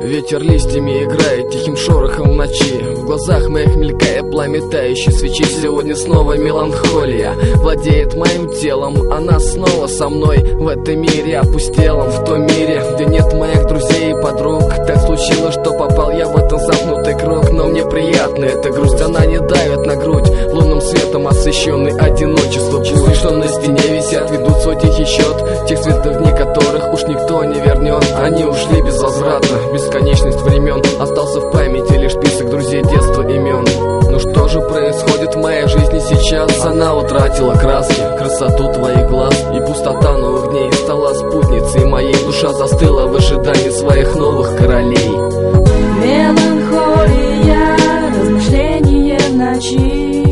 Ветер листьями играет тихим шорохом в ночи. В глазах моих мелькает пламя тающей свечи. Сегодня снова меланхолия владеет моим телом. Она снова со мной в этом мире опустелом. В том мире, где нет моих друзей и подруг. Так случилось, что попал я в этот замкнутый круг. Но мне приятна эта грусть, она не давит на грудь. Лунным светом освещенный одиночество. Часы, что на стене висят, ведут свой тихий счет. Тех светлых дней, которых уж никто не вернет. Они ушли безвозвратно, бесконечность времен. Остался в памяти лишь список друзей детства имен. Ну что же происходит в моей жизни сейчас? Она утратила краски, красоту твоих глаз. И пустота новых дней стала спутницей моей. Душа застыла в ожидании своих новых королей. Меланхолия, размышление в ночи.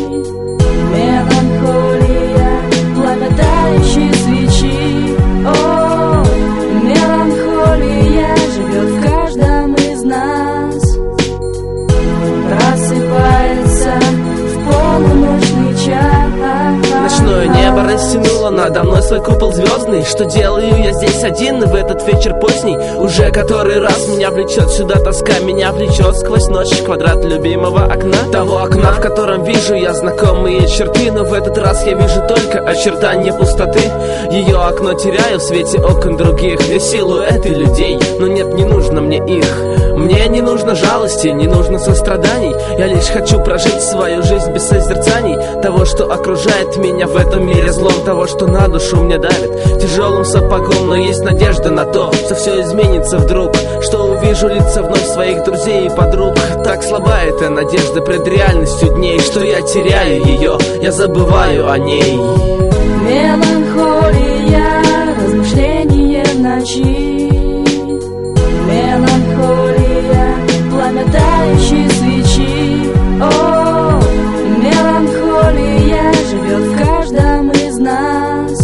Меланхолия, пламя тающей свечи. О, меланхолия живет в каждом из нас. Просыпается в полуночный час. Ночное небо растянуло надо мной свой купол звездный. Что делаю я здесь один в этот вечер поздний? Уже который раз меня влечет сюда тоска. Меня влечет сквозь ночь квадрат любимого окна. Того окна, в котором вижу я знакомые черты. Но в этот раз я вижу только очертания пустоты. Ее окно теряю в свете окон других. И силуэты людей, но нет, не нужно мне их. Мне не нужно жалости, не нужно состраданий. Я лишь хочу прожить свою жизнь без созерцаний того, что окружает меня в этом мире злом. Того, что на душу мне давит тяжелым сапогом. Но есть надежда на то, что все изменится вдруг. Что увижу лица вновь своих друзей и подруг. Так слаба эта надежда пред реальностью дней, что я теряю ее, я забываю о ней. Меланхолия, размышление в ночи. Меланхолия, пламя тающей свечи. О, меланхолия живет в каждом из нас.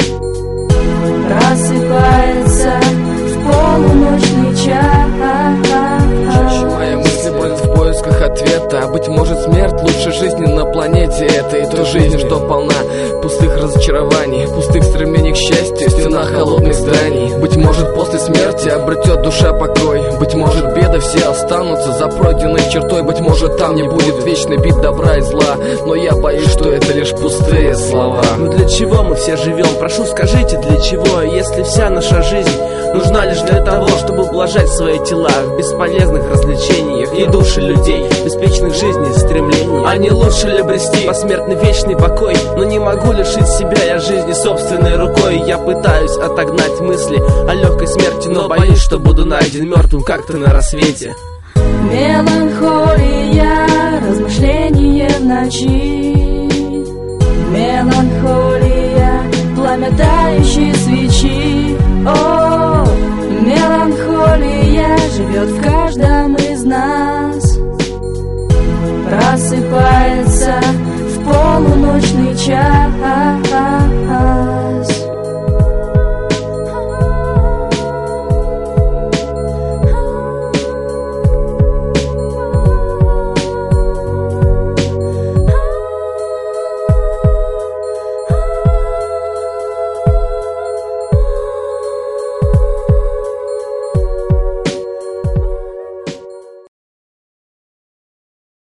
Просыпается в полуночный час. Чаще мои мысли бродят в поисках ответа. А быть может, смерть лучше жизни на планете этой. И той жизни, что полна пустых разочарований, пустых стремлений к счастью, стена холодных зданий. Быть может, после смерти обретет душа покой. Быть может, беды все останутся за пройденной чертой. Быть может, там не будет вечной бит добра и зла. Но я боюсь, что это лишь пустые слова. Ну для чего мы все живем? Прошу, скажите, для чего? Если вся наша жизнь нужна лишь для того, чтобы ублажать свои тела в бесполезных развлечениях и души людей, беспечных жизней и стремлений. А не лучше ли обрести посмертный вечный покой? Но не могу лишить себя я жизни собственной рукой. Я пытаюсь отогнать мысли о легкой смерти, но боюсь, что буду найден мертвым как-то на рассвете. Меланхолия, размышление в ночи. Меланхолия, пламя тающей свечи. О, меланхолия живет в каждом из нас. Просыпается в полуночный час.